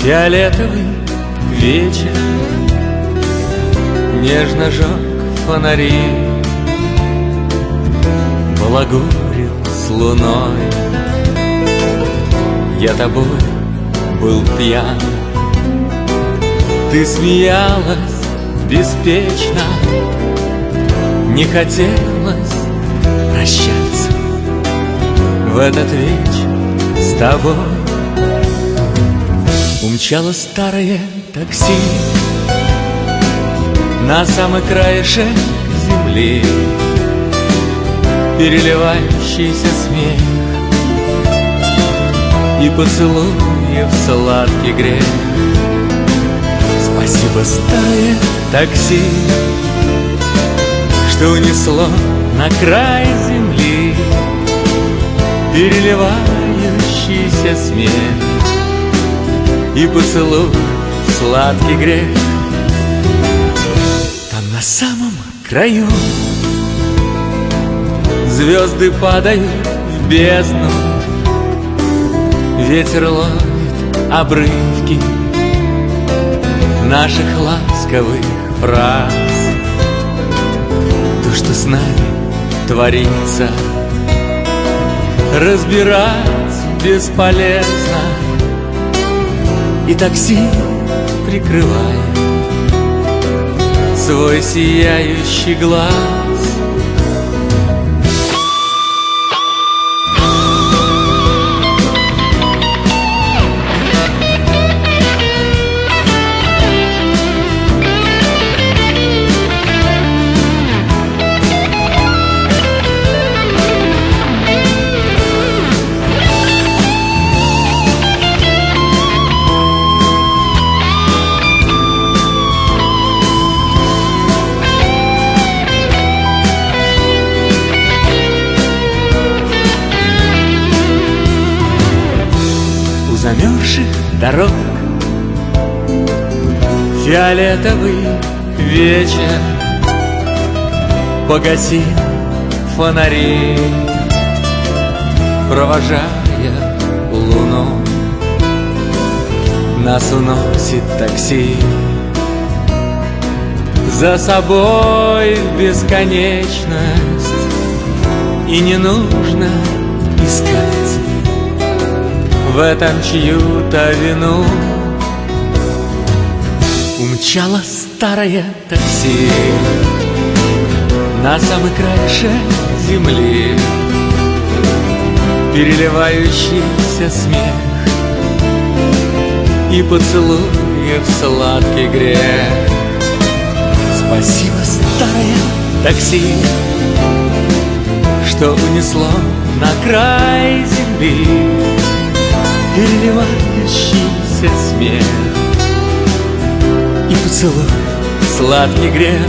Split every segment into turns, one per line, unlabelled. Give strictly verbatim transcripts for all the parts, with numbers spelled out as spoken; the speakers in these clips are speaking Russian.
Фиолетовый вечер нежно жег фонари, балагурил с луной. Я тобой был пьян, ты смеялась беспечно, не хотелось прощаться в этот вечер с тобой. Умчало старое такси на самый краешек земли, переливающийся смех и поцелуев сладкий грех. Спасибо, старое такси, что унесло на край земли переливающийся смех и поцелуй сладкий грех. Там на самом краю звезды падают в бездну, ветер ловит обрывки наших ласковых фраз. То, что с нами творится, разбирать бесполезно, и такси прикрывает свой сияющий глаз. Замерзших дорог фиолетовый вечер погасил фонари, провожая луну. Нас уносит такси за собой в бесконечность, и не нужно искать в этом чью-то вину. Умчало старое такси на самый краешек земли, переливающийся смех и поцелуев сладкий грех. Спасибо, старое такси, что унесло на край земли переливающийся смех и поцелуй сладкий грех.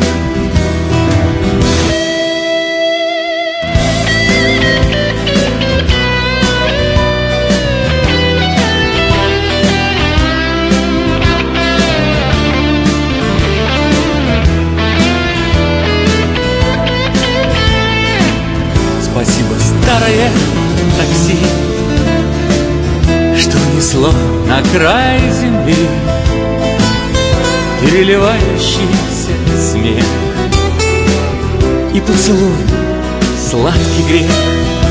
Спасибо, старое такси, что унесло на край земли переливающийся смех и поцелуй сладкий грех.